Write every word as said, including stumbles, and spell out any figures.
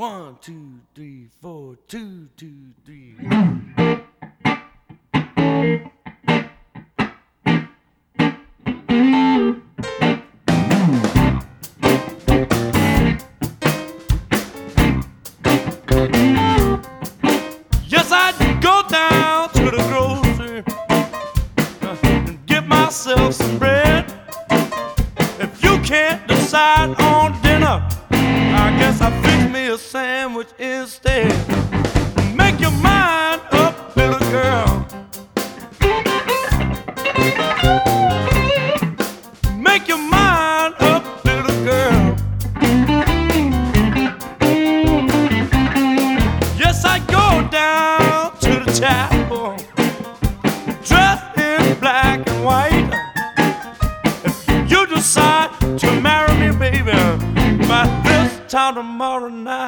One, two, three, four, two, two, three. Yes, I'd go down to the grocery and get myself some bread. If you can't decide on dinner, I guess I'll fix me a sandwich instead. Make your mind up, little girl. Make your mind up, little girl. Yes, I go down to the chapel, dressed in black and white. If you decide to marry me, baby, by this time tomorrow night.